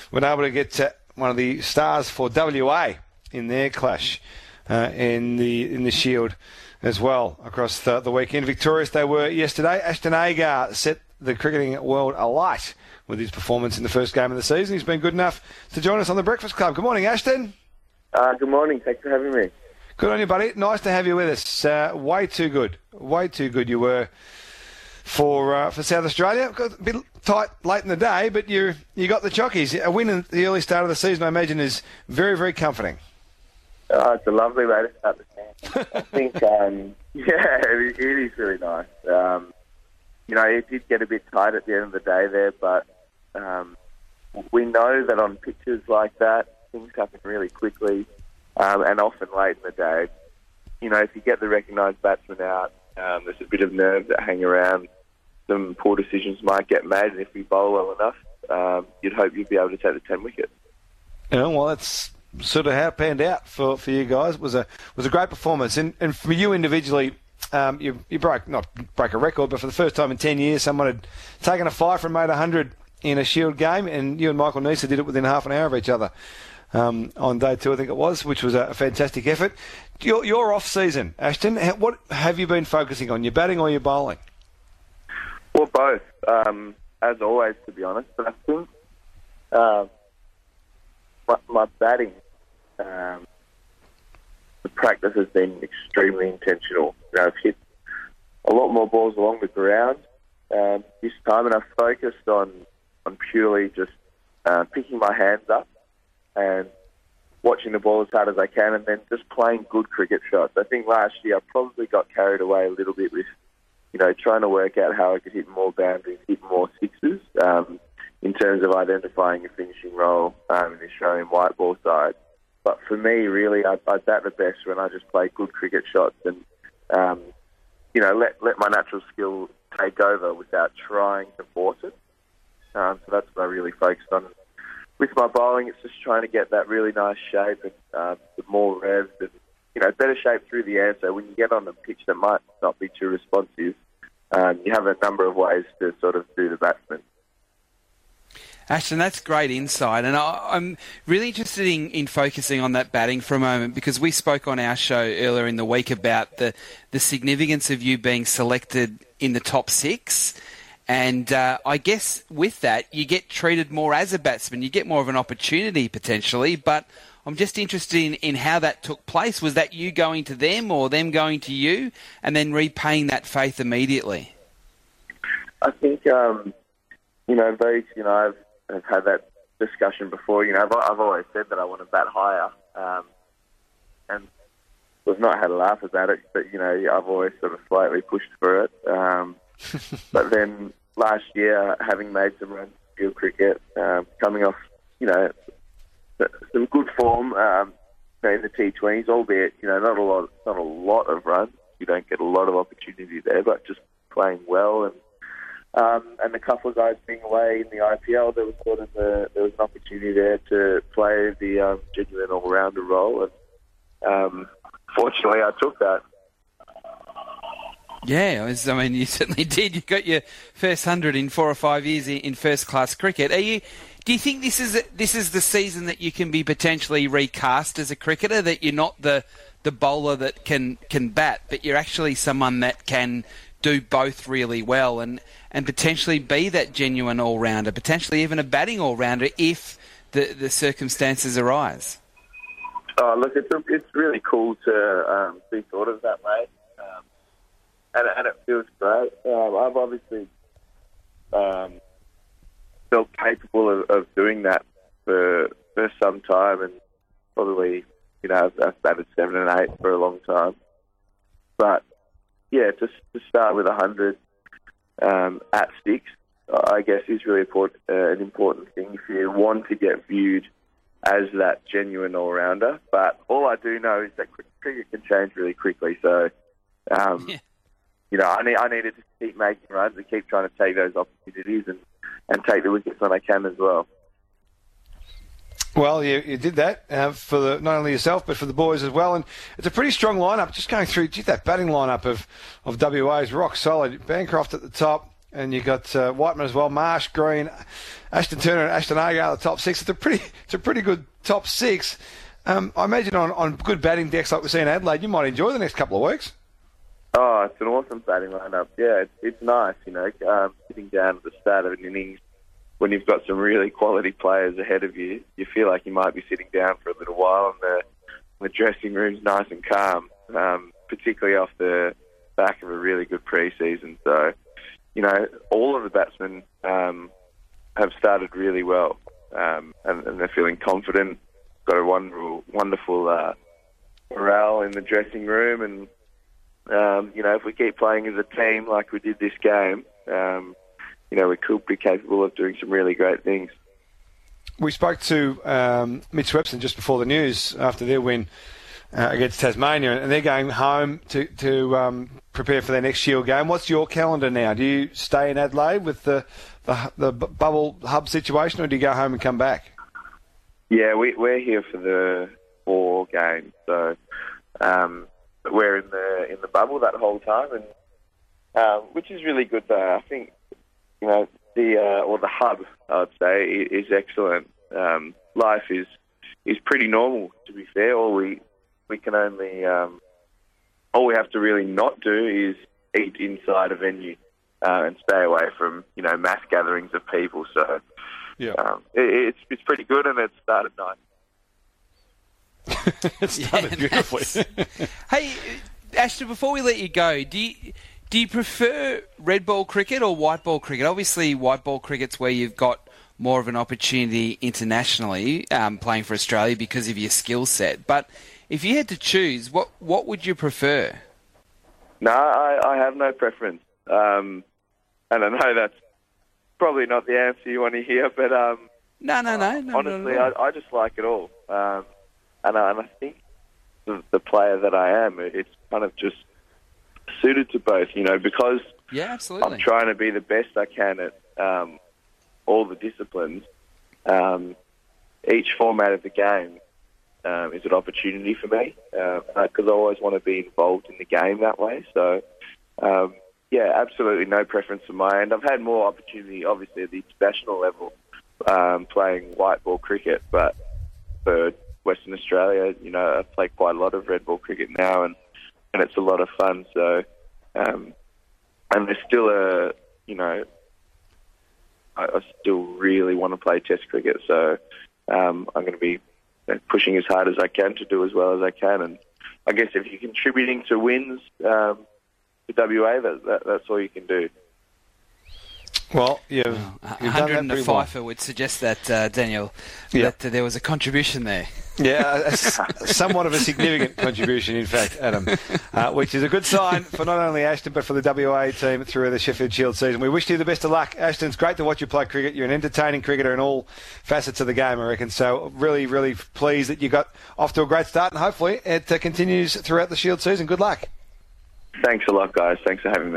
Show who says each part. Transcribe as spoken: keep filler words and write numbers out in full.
Speaker 1: were able to get uh, one of the stars for W A in their clash uh, in the in the Shield as well across the, the weekend. Victorious they were yesterday. Ashton Agar set the cricketing world alight with his performance in the first game of the season. He's been good enough to join us on the Breakfast Club. Good morning, Ashton.
Speaker 2: Uh, good morning. Thanks for having me.
Speaker 1: Good on you, buddy. Nice to have you with us. Uh, way too good. Way too good you were for uh, for South Australia. Got a bit tight late in the day, but you you got the chockies. A win in the early start of the season, I imagine, is very, very comforting.
Speaker 2: Oh, it's a lovely way to start the season. I think, um, yeah, it, it is really nice. Um, you know, it did get a bit tight at the end of the day there, but um, we know that on pitches like that, things happen really quickly um, and often late in the day. You know, if you get the recognised batsman out, um, there's a bit of nerves that hang around. Some poor decisions might get made, and if we bowl well enough, um, you'd hope you'd be able to take the ten wicket.
Speaker 1: Yeah, well, that's sort of how it panned out for, for you guys. It was a was a great performance, and and for you individually, um, you you broke not broke a record, but for the first time in ten years, someone had taken a five and made a hundred in a Shield game, and you and Michael Neser did it within half an hour of each other um, on day two, I think it was, which was a fantastic effort. Your your off season, Ashton, what have you been focusing on? Your batting or your bowling?
Speaker 2: Well, both, um, as always, to be honest. But I think uh, my, my batting, um, the practice has been extremely intentional. You know, I've hit a lot more balls along the ground um, this time, and I've focused on, on purely just uh, picking my hands up and watching the ball as hard as I can, and then just playing good cricket shots. I think last year I probably got carried away a little bit with, you know, trying to work out how I could hit more boundaries, hit more sixes, um, in terms of identifying a finishing role um, in the Australian white ball side. But for me, really, I, I bat the best when I just play good cricket shots and, um, you know, let let my natural skill take over without trying to force it. Um, so that's what I really focused on. With my bowling, it's just trying to get that really nice shape and um, the more revs and, you know, better shape through the air. So when you get on the pitch that might not be too responsive, um, you have a number of ways to sort of do the batsman.
Speaker 3: Ashton, that's great insight, and I, I'm really interested in, in focusing on that batting for a moment, because we spoke on our show earlier in the week about the, the significance of you being selected in the top six. And uh, I guess with that, you get treated more as a batsman. You get more of an opportunity potentially, but I'm just interested in, in how that took place. Was that you going to them or them going to you and then repaying that faith immediately?
Speaker 2: I think, um, you know, those, you know, I've, I've had that discussion before. You know, I've, I've always said that I want to bat higher, um, and we've not had a laugh about it, but, you know, I've always sort of slightly pushed for it. Um, but then last year, having made some runs in field cricket, um, coming off, you know, some good form um, in the T twenties, albeit, you know, not a lot, not a lot of runs. You don't get a lot of opportunity there, but just playing well, and um, and a couple of guys being away in the I P L, there was sort of a, there was an opportunity there to play the um, genuine all-rounder role, and um, fortunately, I took that.
Speaker 3: Yeah, I, was, I mean, you certainly did. You got your first hundred in four or five years in, in first-class cricket. Are you? Do you think this is this is the season that you can be potentially recast as a cricketer? That you're not the the bowler that can can bat, but you're actually someone that can do both really well, and and potentially be that genuine all-rounder, potentially even a batting all-rounder if the the circumstances arise.
Speaker 2: Oh, look, it's a, it's really cool to um, be thought of that way. Um, And, and it feels great. Um, I've obviously um, felt capable of, of doing that for, for some time, and probably, you know, I've, I've batted seven and eight for a long time. But yeah, to, to start with a hundred um, at six, I guess, is really important, uh, an important thing if you want to get viewed as that genuine all-rounder. But all I do know is that cricket can change really quickly. So. Um, yeah. You know, I need I needed to keep making runs and keep trying to take those opportunities and, and take the wickets when I can as well.
Speaker 1: Well, you, you did that uh, for the, not only yourself but for the boys as well, and it's a pretty strong lineup. Just going through, gee, that batting lineup of of W A is rock solid. Bancroft at the top, and you got uh, Whiteman as well, Marsh, Green, Ashton Turner, and Ashton Agar are the top six. It's a pretty, it's a pretty good top six. Um, I imagine on, on good batting decks like we see in Adelaide, you might enjoy the next couple of weeks.
Speaker 2: Oh, it's an awesome batting lineup. Yeah, it's, it's nice, you know, um, sitting down at the start of an innings when you've got some really quality players ahead of you. You feel like you might be sitting down for a little while, and the, the dressing room's nice and calm, um, particularly off the back of a really good pre-season. So, you know, all of the batsmen um, have started really well, um, and, and they're feeling confident. Got a wonderful, wonderful uh, morale in the dressing room, and um, you know, if we keep playing as a team like we did this game, um, you know, we could be capable of doing some really great things.
Speaker 1: We spoke to um, Mitch Webster just before the news after their win Uh, against Tasmania, and they're going home to to um, prepare for their next Shield game. What's your calendar now? Do you stay in Adelaide with the the, the bubble hub situation, or do you go home and come back?
Speaker 2: Yeah, we, we're here for the four games, so um, we're in the in the bubble that whole time, and um, which is really good. Though I think you know the uh, or the hub, I would say, is excellent. Um, life is is pretty normal, to be fair. All we We can only, um, all we have to really not do is eat inside a venue uh, and stay away from, you know, mass gatherings of people. So,
Speaker 1: yeah, um,
Speaker 2: it, it's it's pretty good, and it started nice.
Speaker 1: It started yeah, beautifully.
Speaker 3: Hey, Ashton, before we let you go, do you, do you prefer red ball cricket or white ball cricket? Obviously, white ball cricket's where you've got more of an opportunity internationally um, playing for Australia because of your skill set, but if you had to choose, what what would you prefer?
Speaker 2: No, I, I have no preference. Um, and I know that's probably not the answer you want to hear, but um,
Speaker 3: no, no, no. no
Speaker 2: honestly,
Speaker 3: no, no.
Speaker 2: I, I just like it all. Um, and, I, and I think the, the player that I am, it's kind of just suited to both, you know, because
Speaker 3: yeah, absolutely.
Speaker 2: I'm trying to be the best I can at um, all the disciplines. Um, each format of the game Um, is an opportunity for me because uh, I always want to be involved in the game that way. So, um, yeah, absolutely no preference on my end. I've had more opportunity, obviously, at the international level um, playing white ball cricket, but for Western Australia, you know, I play quite a lot of red ball cricket now, and, and it's a lot of fun. So, um, and there's still a, you know, I, I still really want to play Test cricket, so um, I'm going to be pushing as hard as I can to do as well as I can, and I guess if you're contributing to wins um, to W A, that, that, that's all you can do.
Speaker 1: Well, you've,
Speaker 3: well,
Speaker 1: you've
Speaker 3: one hundred
Speaker 1: done that
Speaker 3: and a fifer would suggest that, uh, Daniel,
Speaker 1: yeah.
Speaker 3: that uh, there was a contribution there.
Speaker 1: Yeah, somewhat of a significant contribution, in fact, Adam, uh, which is a good sign for not only Ashton but for the W A team through the Sheffield Shield season. We wish you the best of luck, Ashton. It's great to watch you play cricket. You're an entertaining cricketer in all facets of the game, I reckon. So really, really pleased that you got off to a great start, and hopefully it uh, continues throughout the Shield season. Good luck.
Speaker 2: Thanks a lot, guys. Thanks for having me.